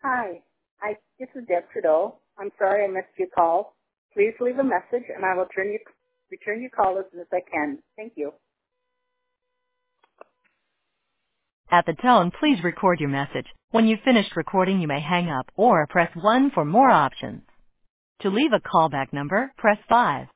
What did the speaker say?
Hi, this is Deb Trudeau. I'm sorry I missed your call. Please leave a message and I will return your call as soon as I can. Thank you. At the tone, please record your message. When you've finished recording, you may hang up or press 1 for more options. To leave a callback number, press 5.